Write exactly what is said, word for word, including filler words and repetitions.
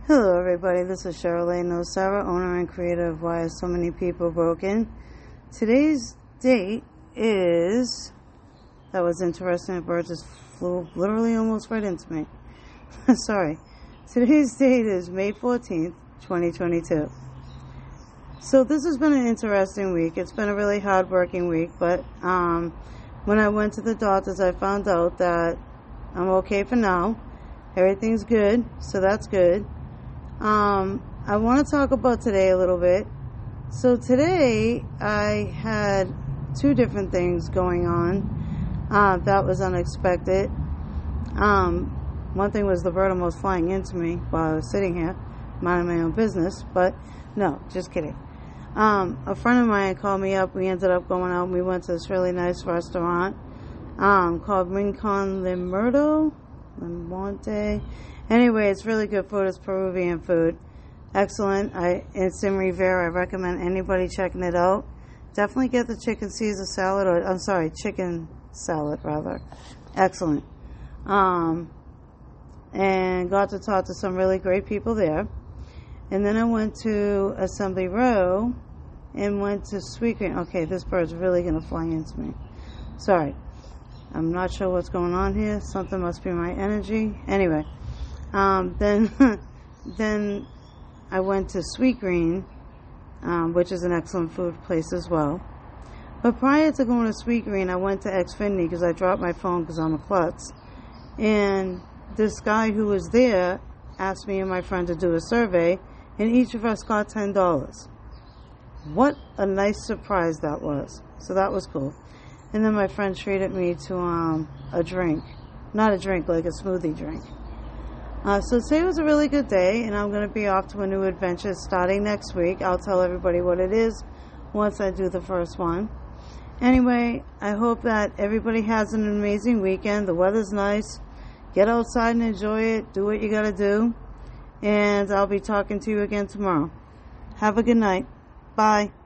Hello everybody, this is Cheryl Nosara, owner and creator of Why Are So Many People Broken. Today's date is, that was interesting, the bird just flew literally almost right into me. Sorry. Today's date is May fourteenth, twenty twenty-two. So this has been an interesting week. It's been a really hard-working week, but um, when I went to the doctors, I found out that I'm okay for now. Everything's good, so that's good. Um, I want to talk about today a little bit. So today I had two different things going on. Uh, that was unexpected. Um, one thing was the bird almost flying into me while I was sitting here, minding my own business. But no, just kidding. Um, a friend of mine called me up. We ended up going out. And we went to this really nice restaurant um, called Rincon Limerdo, Limonte. Anyway, it's really good food. It's Peruvian food. Excellent. I, it's in Rivera. I recommend anybody checking it out. Definitely get the chicken Caesar salad, or I'm sorry, chicken salad, rather. Excellent. Um, and got to talk to some really great people there. And then I went to Assembly Row and went to Sweetgreen. Okay, this bird's really going to fly into me. Sorry. I'm not sure what's going on here. Something must be my energy. Anyway. Um, then, then I went to Sweetgreen, um, which is an excellent food place as well. But prior to going to Sweetgreen, I went to Xfinity because I dropped my phone because I'm a klutz. And this guy who was there asked me and my friend to do a survey, and each of us got ten dollars. What a nice surprise that was. So that was cool. And then my friend treated me to um, a drink. Not a drink, like a smoothie drink. Uh, so today was a really good day, and I'm going to be off to a new adventure starting next week. I'll tell everybody what it is once I do the first one. Anyway, I hope that everybody has an amazing weekend. The weather's nice. Get outside and enjoy it. Do what you got to do. And I'll be talking to you again tomorrow. Have a good night. Bye.